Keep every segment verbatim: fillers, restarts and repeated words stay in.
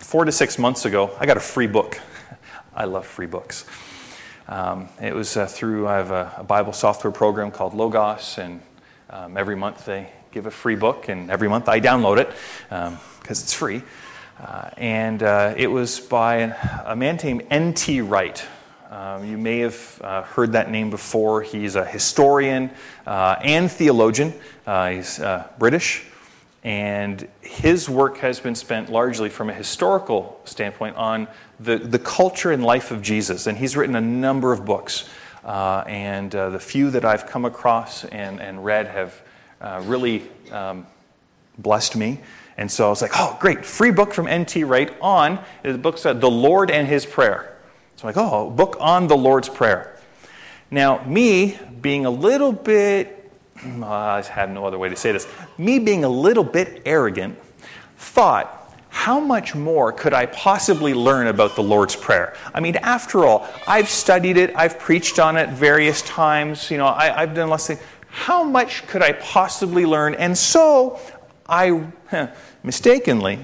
four to six months ago, I got a free book. I love free books. Um, it was uh, through, I have a, a Bible software program called Logos, and um, every month they give a free book, and every month I download it because um, it's free. Uh, and uh, it was by a man named N T Wright. Um, you may have uh, heard that name before. He's a historian uh, and theologian. Uh, he's uh, British. And his work has been spent largely from a historical standpoint on the, the culture and life of Jesus. And he's written a number of books. Uh, and uh, the few that I've come across and, and read have uh, really um, blessed me. And so I was like, oh, great, free book from N T Wright on, the book's uh, The Lord and His Prayer. So I'm like, oh, a book on the Lord's Prayer. Now, me being a little bit, uh, I have no other way to say this, me being a little bit arrogant, thought, how much more could I possibly learn about the Lord's Prayer? I mean, after all, I've studied it, I've preached on it various times, you know, I, I've done lots of things. How much could I possibly learn? And so I huh, mistakenly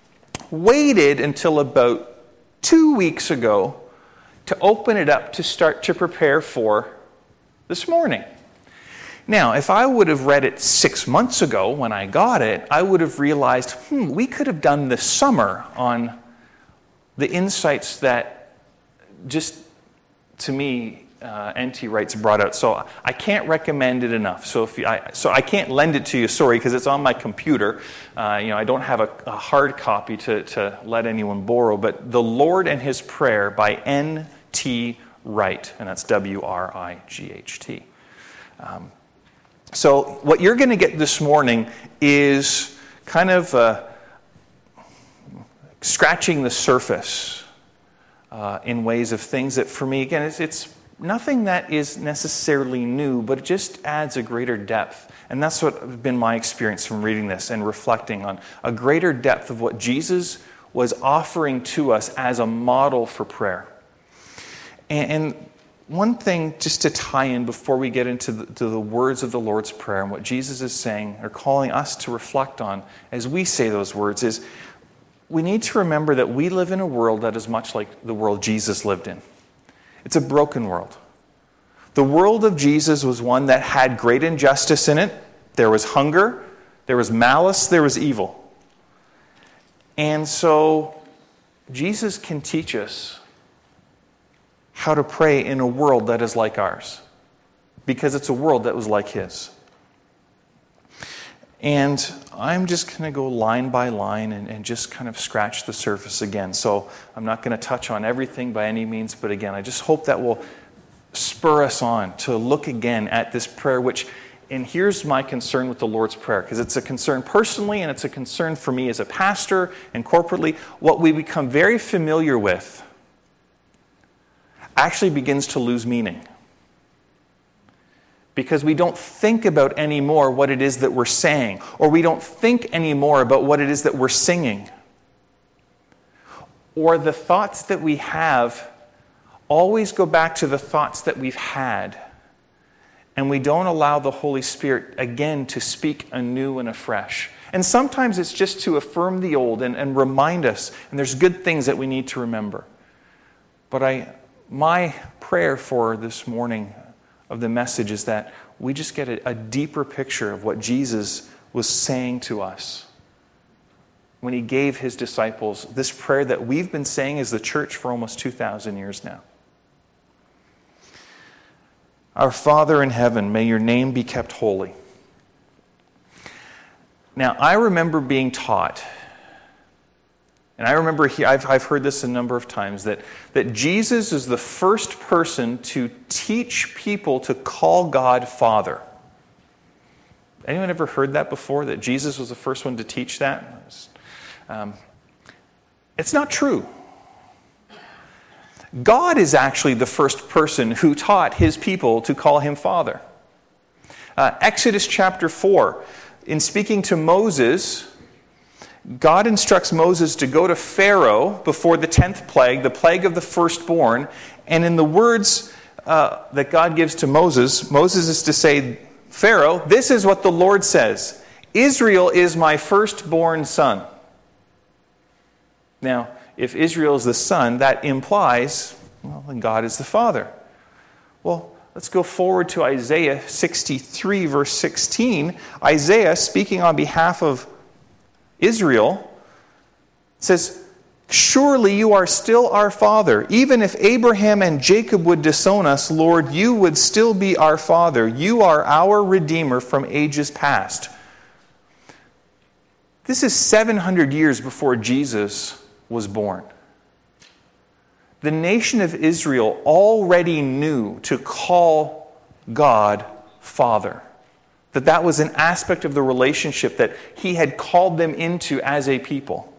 waited until about two weeks ago to open it up to start to prepare for this morning. Now, if I would have read it six months ago when I got it, I would have realized, hmm, we could have done this summer on the insights that just, to me, uh, N T Wright's brought out. So I can't recommend it enough. So if you, I, so I can't lend it to you, sorry, because it's on my computer. Uh, you know, I don't have a, a hard copy to, to let anyone borrow. But The Lord and His Prayer by N T Wright, and that's W R I G H T. Um, so what you're going to get this morning is kind of uh, scratching the surface uh, in ways of things that, for me, again, it's, it's nothing that is necessarily new, but it just adds a greater depth. And that's what has been my experience from reading this and reflecting on a greater depth of what Jesus was offering to us as a model for prayer. And one thing just to tie in before we get into the, to the words of the Lord's Prayer and what Jesus is saying or calling us to reflect on as we say those words is we need to remember that we live in a world that is much like the world Jesus lived in. It's a broken world. The world of Jesus was one that had great injustice in it. There was hunger, there was malice, there was evil. And so Jesus can teach us how to pray in a world that is like ours, because it's a world that was like His. And I'm just going to go line by line and, and just kind of scratch the surface again. So I'm not going to touch on everything by any means, but again, I just hope that will spur us on to look again at this prayer, which, and here's my concern with the Lord's Prayer, because it's a concern personally and it's a concern for me as a pastor and corporately. What we become very familiar with actually begins to lose meaning, because we don't think about anymore what it is that we're saying, or we don't think anymore about what it is that we're singing, or the thoughts that we have always go back to the thoughts that we've had, and we don't allow the Holy Spirit again to speak anew and afresh. And sometimes it's just to affirm the old and, and remind us, and there's good things that we need to remember. But I My prayer for this morning of the message is that we just get a, a deeper picture of what Jesus was saying to us when He gave His disciples this prayer that we've been saying as the church for almost two thousand years now. Our Father in heaven, may your name be kept holy. Now, I remember being taught, and I remember, he, I've, I've heard this a number of times, that, that Jesus is the first person to teach people to call God Father. Anyone ever heard that before, that Jesus was the first one to teach that? Um, it's not true. God is actually the first person who taught His people to call Him Father. Uh, Exodus chapter four, in speaking to Moses, God instructs Moses to go to Pharaoh before the tenth plague, the plague of the firstborn, and in the words uh, that God gives to Moses, Moses is to say, Pharaoh, this is what the Lord says, Israel is my firstborn son. Now, if Israel is the son, that implies, well, then God is the father. Well, let's go forward to Isaiah sixty-three, verse sixteen. Isaiah, speaking on behalf of Israel, says, "Surely you are still our father. Even if Abraham and Jacob would disown us, Lord, you would still be our father. You are our Redeemer from ages past." This is seven hundred years before Jesus was born. The nation of Israel already knew to call God Father. That that was an aspect of the relationship that he had called them into as a people.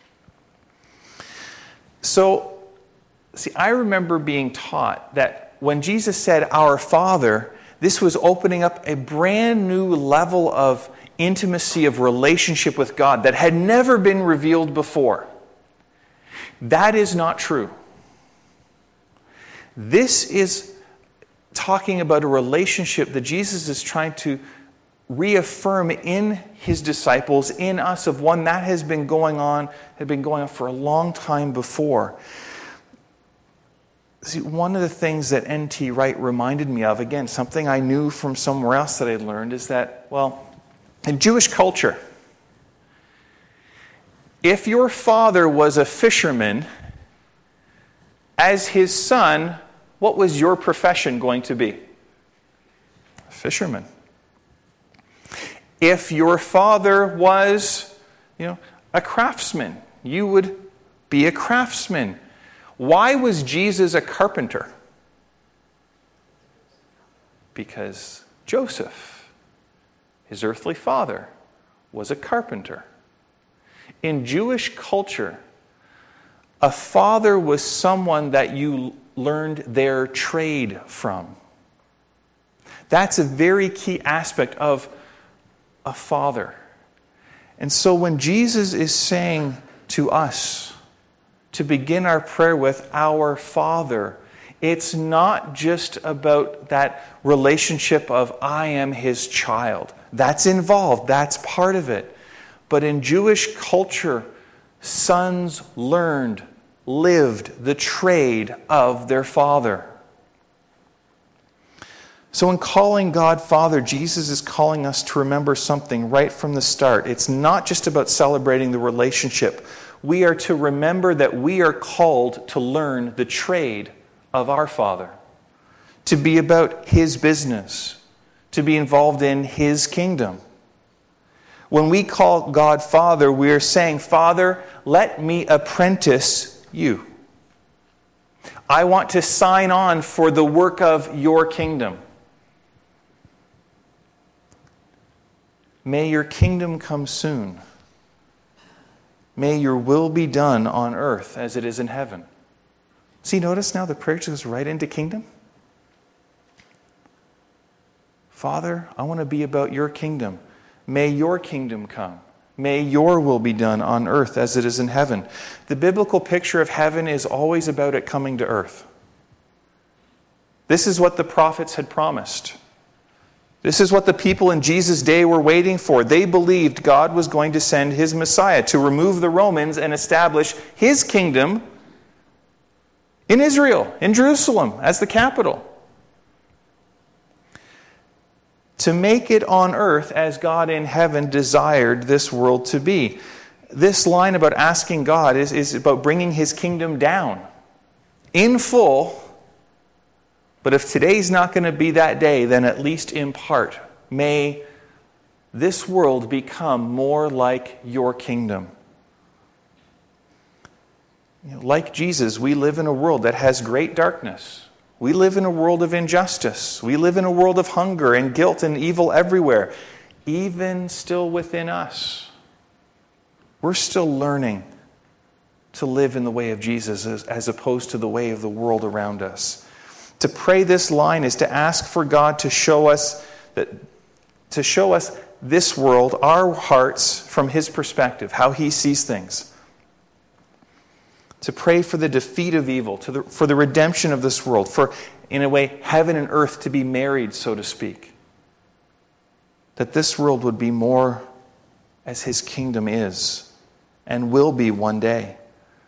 So, see, I remember being taught that when Jesus said, "Our Father," this was opening up a brand new level of intimacy, of relationship with God that had never been revealed before. That is not true. This is talking about a relationship that Jesus is trying to reaffirm in his disciples, in us, of one that has been going on, had been going on for a long time before. See, one of the things that N T Wright reminded me of, again, something I knew from somewhere else that I learned, is that, well, in Jewish culture, if your father was a fisherman, as his son, what was your profession going to be? A fisherman. If your father was, you know, a craftsman, you would be a craftsman. Why was Jesus a carpenter? Because Joseph, his earthly father, was a carpenter. In Jewish culture, a father was someone that you learned their trade from. That's a very key aspect of a father. And so when Jesus is saying to us to begin our prayer with "Our Father," it's not just about that relationship of "I am his child." That's involved. That's part of it. But in Jewish culture, sons learned, lived the trade of their father. So in calling God Father, Jesus is calling us to remember something right from the start. It's not just about celebrating the relationship. We are to remember that we are called to learn the trade of our Father, to be about his business, to be involved in his kingdom. When we call God Father, we are saying, "Father, let me apprentice you. I want to sign on for the work of your kingdom. May your kingdom come soon. May your will be done on earth as it is in heaven." See, notice now the prayer goes right into kingdom. Father, I want to be about your kingdom. May your kingdom come. May your will be done on earth as it is in heaven. The biblical picture of heaven is always about it coming to earth. This is what the prophets had promised. This is what the people in Jesus' day were waiting for. They believed God was going to send his Messiah to remove the Romans and establish his kingdom in Israel, in Jerusalem, as the capital. To make it on earth as God in heaven desired this world to be. This line about asking God is, is about bringing his kingdom down in full. But if today's not going to be that day, then at least in part, may this world become more like your kingdom. You know, like Jesus, we live in a world that has great darkness. We live in a world of injustice. We live in a world of hunger and guilt and evil everywhere. Even still within us, we're still learning to live in the way of Jesus as, as opposed to the way of the world around us. To pray this line is to ask for God to show us that, to show us this world, our hearts, from his perspective, how he sees things. To pray for the defeat of evil, to the, for the redemption of this world, for, in a way, heaven and earth to be married, so to speak. That this world would be more as his kingdom is and will be one day.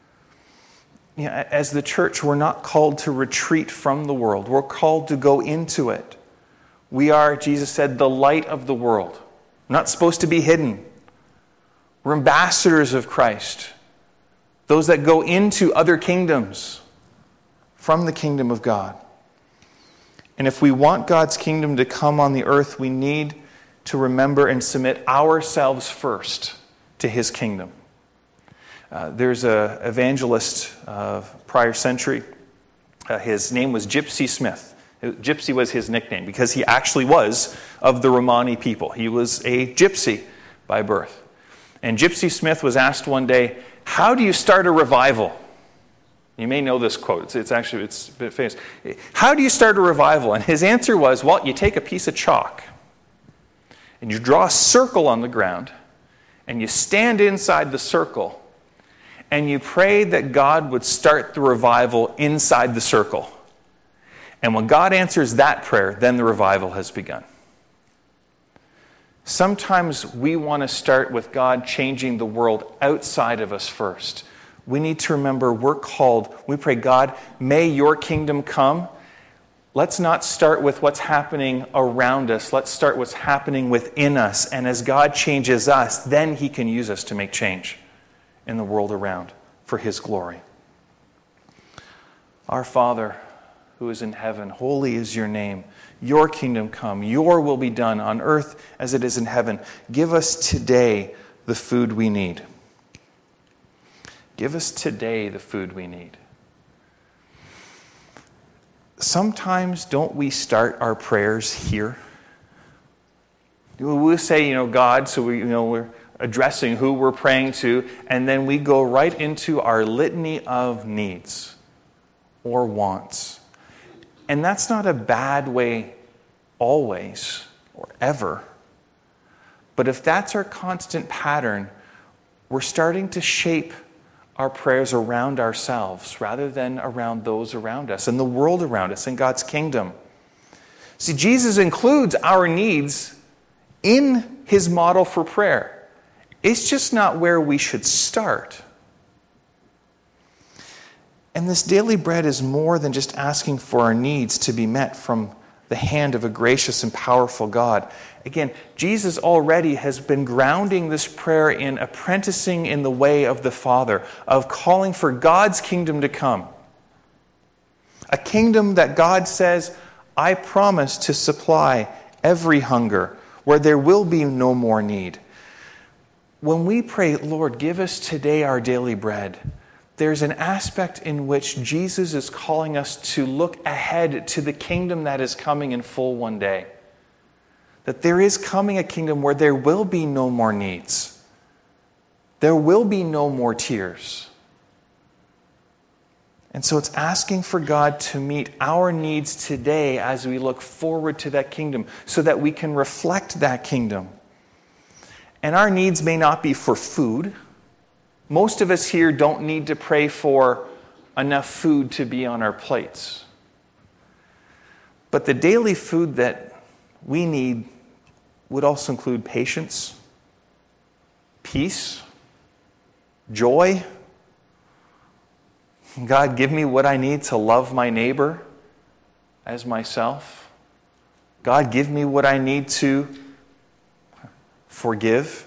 you know, as the church, we're not called to retreat from the world. We're called to go into it. We are, Jesus said, the light of the world. We're not supposed to be hidden. We're ambassadors of Christ. Those that go into other kingdoms from the kingdom of God. And if we want God's kingdom to come on the earth, we need to remember and submit ourselves first to his kingdom. Uh, there's an evangelist of prior century. Uh, his name was Gypsy Smith. Gypsy was his nickname because he actually was of the Romani people. He was a gypsy by birth. And Gypsy Smith was asked one day, how do you start a revival? You may know this quote. It's, it's actually it's a bit famous. How do you start a revival? And his answer was, well, you take a piece of chalk and you draw a circle on the ground and you stand inside the circle and you pray that God would start the revival inside the circle. And when God answers that prayer, then the revival has begun. Sometimes we want to start with God changing the world outside of us first. We need to remember we're called, we pray, God, may your kingdom come. Let's not start with what's happening around us. Let's start what's happening within us. And as God changes us, then he can use us to make change in the world around for his glory. Our Father, who is in heaven, holy is your name. Your kingdom come. Your will be done on earth as it is in heaven. Give us today the food we need. Give us today the food we need. Sometimes don't we start our prayers here? We'll say, you know, God, so we, you know, we're addressing who we're praying to, and then we go right into our litany of needs or wants. And that's not a bad way always or ever. But if that's our constant pattern, we're starting to shape our prayers around ourselves rather than around those around us and the world around us and God's kingdom. See, Jesus includes our needs in his model for prayer. It's just not where we should start. And this daily bread is more than just asking for our needs to be met from the hand of a gracious and powerful God. Again, Jesus already has been grounding this prayer in apprenticing in the way of the Father, of calling for God's kingdom to come. A kingdom that God says, I promise to supply every hunger, where there will be no more need. When we pray, Lord, give us today our daily bread, there's an aspect in which Jesus is calling us to look ahead to the kingdom that is coming in full one day. That there is coming a kingdom where there will be no more needs. There will be no more tears. And so it's asking for God to meet our needs today as we look forward to that kingdom so that we can reflect that kingdom. And our needs may not be for food. Most of us here don't need to pray for enough food to be on our plates. But the daily food that we need would also include patience, peace, joy. God, give me what I need to love my neighbor as myself. God, give me what I need to forgive.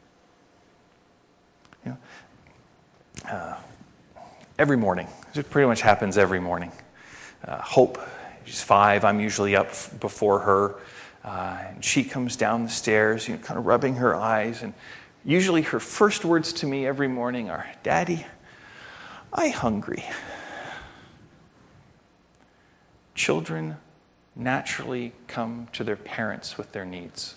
You know, uh, every morning, it pretty much happens every morning. Uh, Hope, she's five. I'm usually up f- before her. Uh, and she comes down the stairs, you know, kind of rubbing her eyes. And usually her first words to me every morning are, Daddy, I hungry. Children naturally come to their parents with their needs.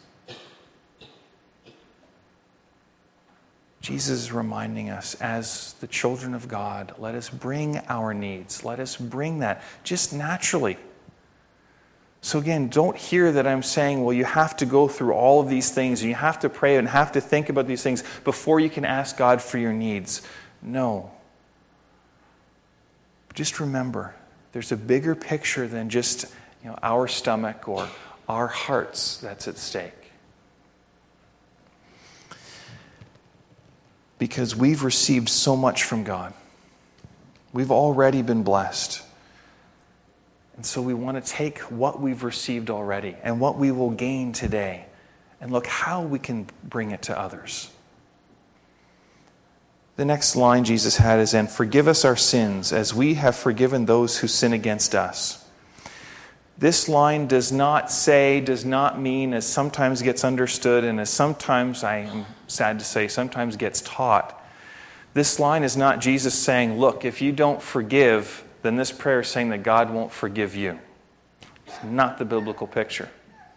Jesus is reminding us, as the children of God, let us bring our needs. Let us bring that just naturally. So again, don't hear that I'm saying, well, you have to go through all of these things, and you have to pray and have to think about these things before you can ask God for your needs. No. Just remember, there's a bigger picture than just, you know, our stomach or our hearts that's at stake. Because we've received so much from God. We've already been blessed. And so we want to take what we've received already and what we will gain today and look how we can bring it to others. The next line Jesus had is, "And forgive us our sins as we have forgiven those who sin against us." This line does not say, does not mean, as sometimes gets understood and as sometimes, I am sad to say, sometimes gets taught. This line is not Jesus saying, look, if you don't forgive, then this prayer is saying that God won't forgive you. It's not the biblical picture.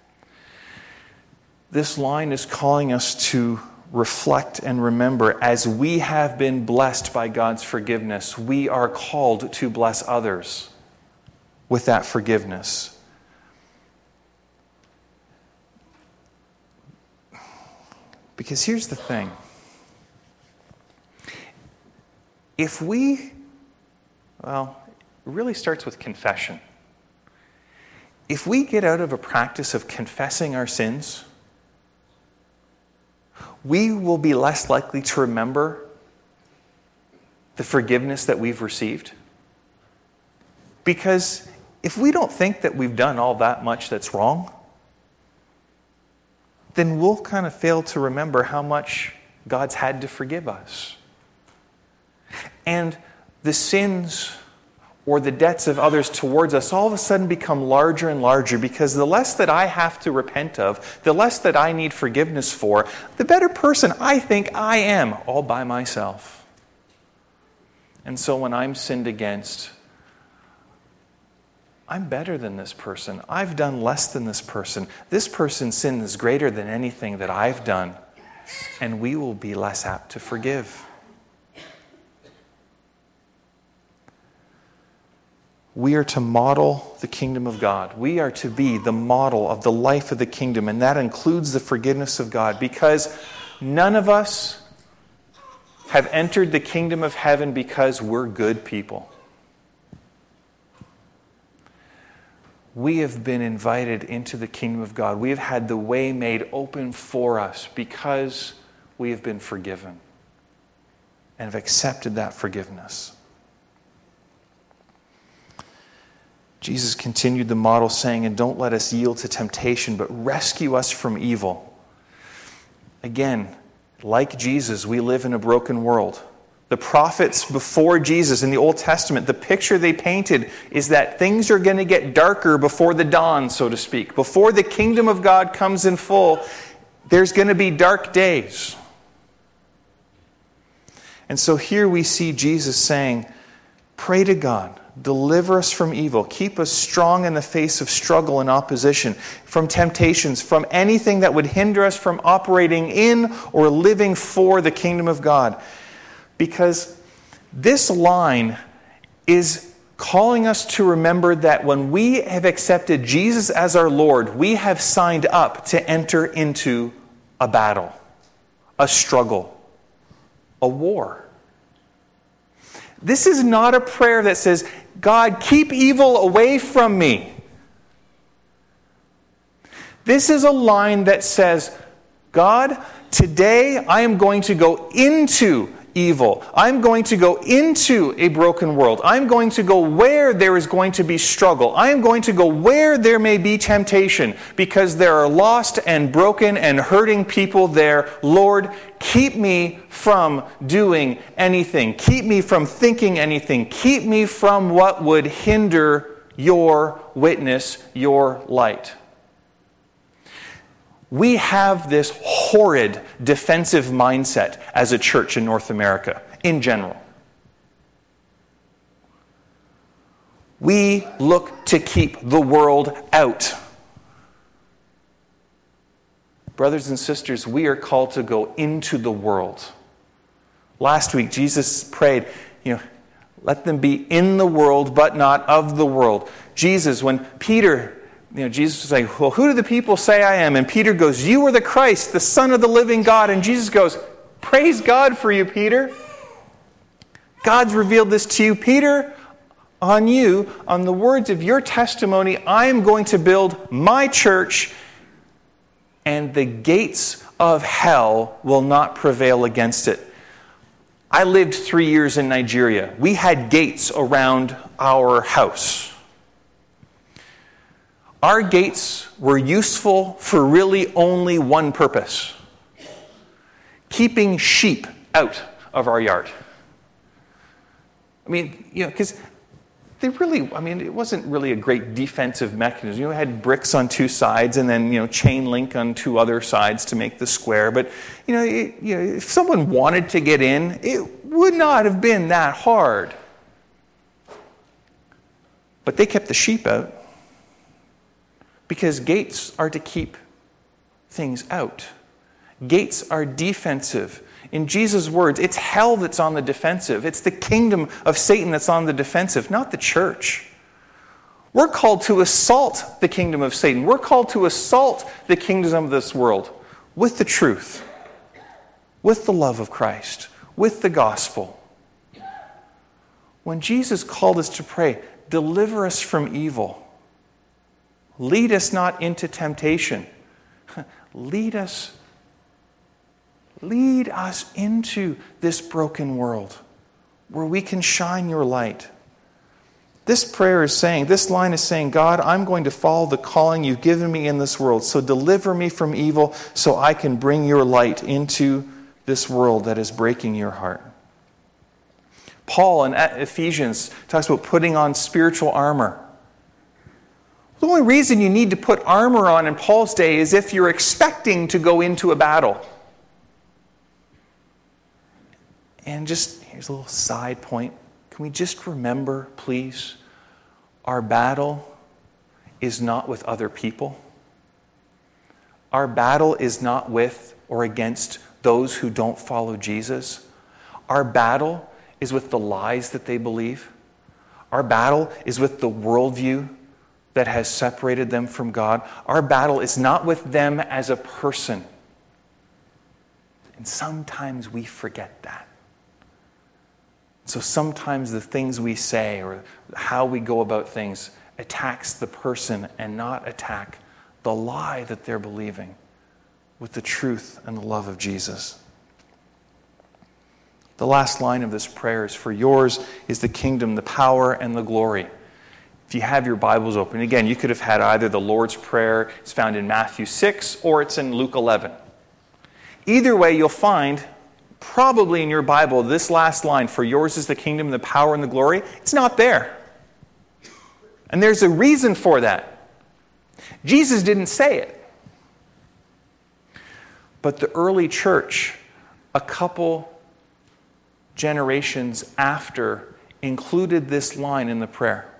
This line is calling us to reflect and remember, as we have been blessed by God's forgiveness, we are called to bless others with that forgiveness. Because here's the thing. If we, well, it really starts with confession. If we get out of a practice of confessing our sins, we will be less likely to remember the forgiveness that we've received. Because if we don't think that we've done all that much that's wrong, then we'll kind of fail to remember how much God's had to forgive us. And the sins or the debts of others towards us all of a sudden become larger and larger, because the less that I have to repent of, the less that I need forgiveness for, the better person I think I am all by myself. And so when I'm sinned against, I'm better than this person. I've done less than this person. This person's sin is greater than anything that I've done. And we will be less apt to forgive. We are to model the kingdom of God. We are to be the model of the life of the kingdom, and that includes the forgiveness of God, because none of us have entered the kingdom of heaven because we're good people. We have been invited into the kingdom of God. We have had the way made open for us because we have been forgiven and have accepted that forgiveness. Jesus continued the model saying, "And don't let us yield to temptation, but rescue us from evil." Again, like Jesus, we live in a broken world. The prophets before Jesus in the Old Testament, the picture they painted is that things are going to get darker before the dawn, so to speak. Before the kingdom of God comes in full, there's going to be dark days. And so here we see Jesus saying, pray to God, deliver us from evil, keep us strong in the face of struggle and opposition, from temptations, from anything that would hinder us from operating in or living for the kingdom of God. Because this line is calling us to remember that when we have accepted Jesus as our Lord, we have signed up to enter into a battle, a struggle, a war. This is not a prayer that says, God, keep evil away from me. This is a line that says, God, today I am going to go into evil. I'm going to go into a broken world. I'm going to go where there is going to be struggle. I'm going to go where there may be temptation, because there are lost and broken and hurting people there. Lord, keep me from doing anything. Keep me from thinking anything. Keep me from what would hinder your witness, your light. We have this horrid defensive mindset as a church in North America, in general. We look to keep the world out. Brothers and sisters, we are called to go into the world. Last week, Jesus prayed, you know, let them be in the world, but not of the world. Jesus, when Peter... You know, Jesus was saying, well, who do the people say I am? And Peter goes, you are the Christ, the Son of the living God. And Jesus goes, praise God for you, Peter. God's revealed this to you. Peter, on you, on the words of your testimony, I am going to build my church, and the gates of hell will not prevail against it. I lived three years in Nigeria. We had gates around our house. Our gates were useful for really only one purpose: keeping sheep out of our yard. I mean, you know, because they really, I mean, it wasn't really a great defensive mechanism. You know, it had bricks on two sides and then, you know, chain link on two other sides to make the square. But, you know, it, you know, if someone wanted to get in, it would not have been that hard. But they kept the sheep out, because gates are to keep things out. Gates are defensive. In Jesus' words, it's hell that's on the defensive. It's the kingdom of Satan that's on the defensive, not the church. We're called to assault the kingdom of Satan. We're called to assault the kingdoms of this world with the truth, with the love of Christ, with the gospel. When Jesus called us to pray, deliver us from evil, lead us not into temptation, lead us Lead us into this broken world where we can shine your light. This prayer is saying, this line is saying, God, I'm going to follow the calling you've given me in this world. So deliver me from evil so I can bring your light into this world that is breaking your heart. Paul in Ephesians talks about putting on spiritual armor. The only reason you need to put armor on in Paul's day is if you're expecting to go into a battle. And just, here's a little side point. Can we just remember, please, our battle is not with other people. Our battle is not with or against those who don't follow Jesus. Our battle is with the lies that they believe. Our battle is with the worldview that has separated them from God. Our battle is not with them as a person. And sometimes we forget that. So sometimes the things we say or how we go about things attacks the person and not attack the lie that they're believing with the truth and the love of Jesus. The last line of this prayer is, for yours is the kingdom, the power, and the glory. If you have your Bibles open, again, you could have had either the Lord's Prayer, it's found in Matthew six, or it's in Luke eleven. Either way, you'll find probably in your Bible, this last line, for yours is the kingdom, the power, and the glory, it's not there. And there's a reason for that. Jesus didn't say it. But the early church, a couple generations after, included this line in the prayer.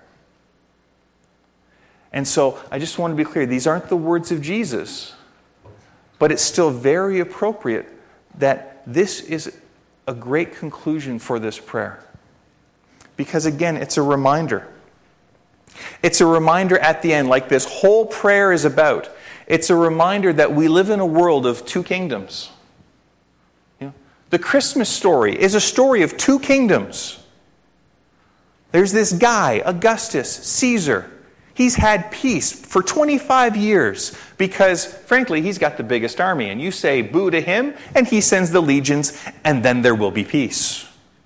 And so I just want to be clear, these aren't the words of Jesus, but it's still very appropriate that this is a great conclusion for this prayer. Because again, it's a reminder. It's a reminder at the end, like this whole prayer is about. It's a reminder that we live in a world of two kingdoms. You know, the Christmas story is a story of two kingdoms. There's this guy, Augustus Caesar. He's had peace for twenty-five years because, frankly, he's got the biggest army. And you say boo to him, and he sends the legions, and then there will be peace.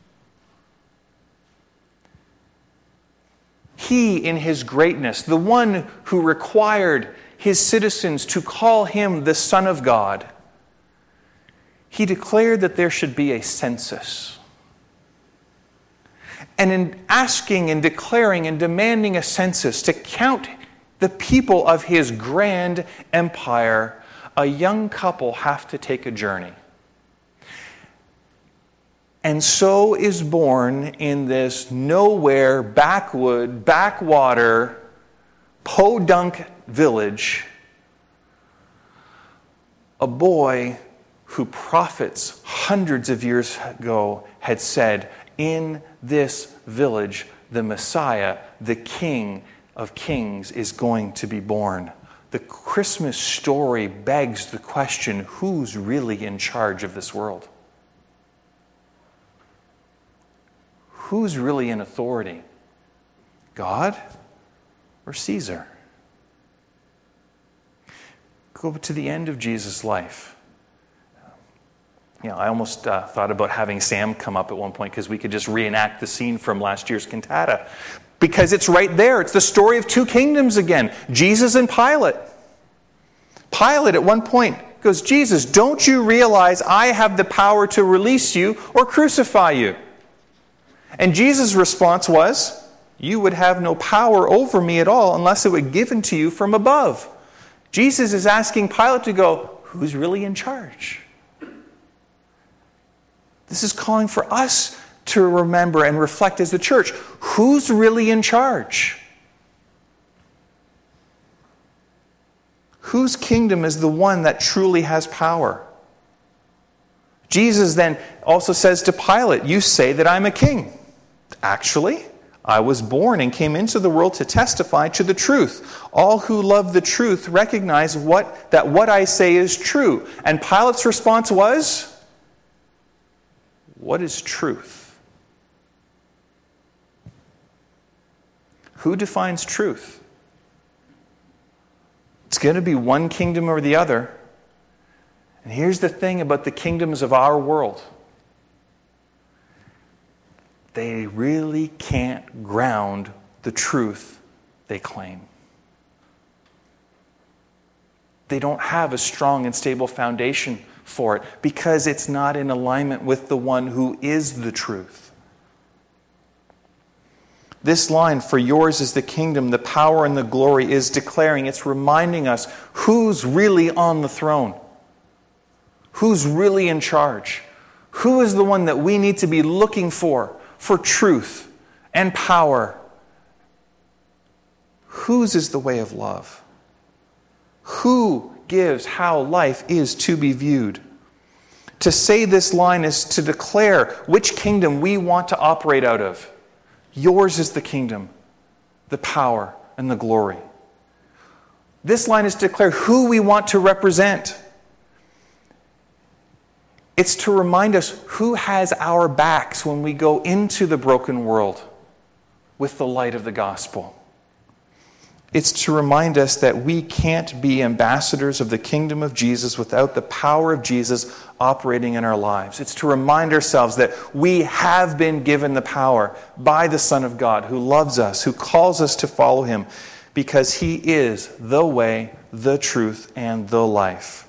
He, in his greatness, the one who required his citizens to call him the Son of God, he declared that there should be a census. And in asking and declaring and demanding a census to count the people of his grand empire, a young couple have to take a journey. And so is born in this nowhere, backwood, backwater, podunk village, a boy who prophets hundreds of years ago had said, in this village, the Messiah, the King of Kings, is going to be born. The Christmas story begs the question, who's really in charge of this world? Who's really in authority? God or Caesar? Go to the end of Jesus' life. You know, I almost uh, thought about having Sam come up at one point because we could just reenact the scene from last year's cantata. Because it's right there. It's the story of two kingdoms again. Jesus and Pilate. Pilate at one point goes, Jesus, don't you realize I have the power to release you or crucify you? And Jesus' response was, you would have no power over me at all unless it were given to you from above. Jesus is asking Pilate to go, who's really in charge? This is calling for us to remember and reflect as the church. Who's really in charge? Whose kingdom is the one that truly has power? Jesus then also says to Pilate, you say that I'm a king. Actually, I was born and came into the world to testify to the truth. All who love the truth recognize what, that what I say is true. And Pilate's response was, what is truth? Who defines truth? It's going to be one kingdom or the other. And here's the thing about the kingdoms of our world. They really can't ground the truth they claim. They don't have a strong and stable foundation for it because it's not in alignment with the one who is the truth. This line, for yours is the kingdom, the power and the glory, is declaring, it's reminding us who's really on the throne. Who's really in charge? Who is the one that we need to be looking for, for truth and power? Whose is the way of love? Who gives how life is to be viewed? To say this line is to declare which kingdom we want to operate out of. Yours is the kingdom, the power, and the glory. This line is to declare who we want to represent. It's to remind us who has our backs when we go into the broken world with the light of the gospel. It's to remind us that we can't be ambassadors of the kingdom of Jesus without the power of Jesus operating in our lives. It's to remind ourselves that we have been given the power by the Son of God who loves us, who calls us to follow him, because he is the way, the truth, and the life.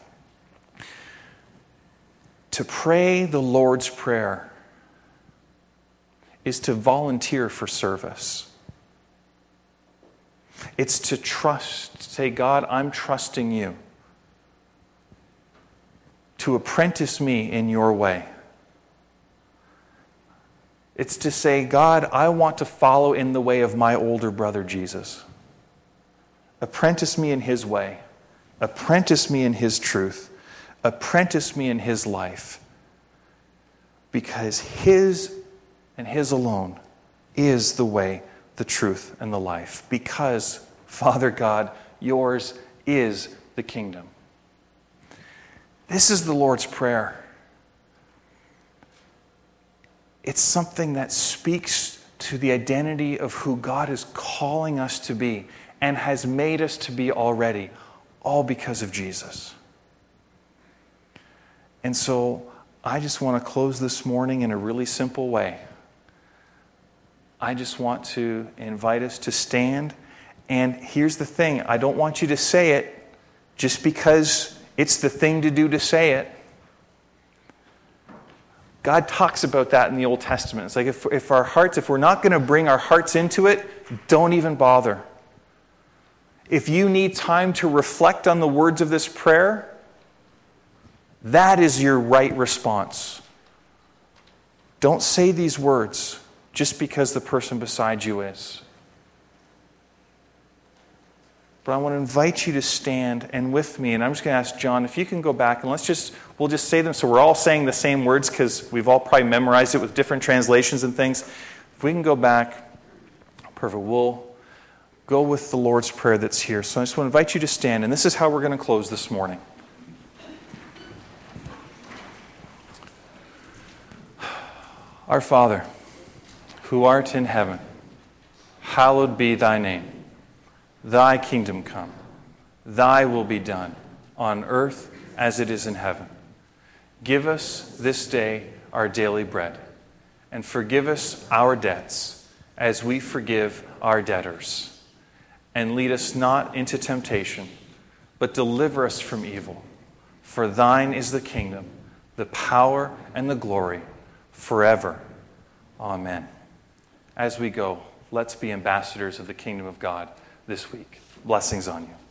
To pray the Lord's Prayer is to volunteer for service. It's to trust, to say, God, I'm trusting you to apprentice me in your way. It's to say, God, I want to follow in the way of my older brother Jesus. Apprentice me in his way. Apprentice me in his truth. Apprentice me in his life. Because his and his alone is the way, the truth, and the life. Because, Father God, yours is the kingdom. This is the Lord's Prayer. It's something that speaks to the identity of who God is calling us to be and has made us to be already, all because of Jesus. And so I just want to close this morning in a really simple way. I just want to invite us to stand. And here's the thing. I don't want you to say it just because it's the thing to do to say it. God talks about that in the Old Testament. It's like if, if our hearts, if we're not going to bring our hearts into it, don't even bother. If you need time to reflect on the words of this prayer, that is your right response. Don't say these words just because the person beside you is. But I want to invite you to stand and with me, and I'm just going to ask John if you can go back and let's just, we'll just say them so we're all saying the same words because we've all probably memorized it with different translations and things. If we can go back, perfect, we'll go with the Lord's Prayer that's here. So I just want to invite you to stand, and this is how we're going to close this morning. Our Father, who art in heaven, hallowed be thy name. Thy kingdom come. Thy will be done on earth as it is in heaven. Give us this day our daily bread, and forgive us our debts as we forgive our debtors. And lead us not into temptation, but deliver us from evil. For thine is the kingdom, the power, and the glory, forever. Amen. As we go, let's be ambassadors of the kingdom of God this week. Blessings on you.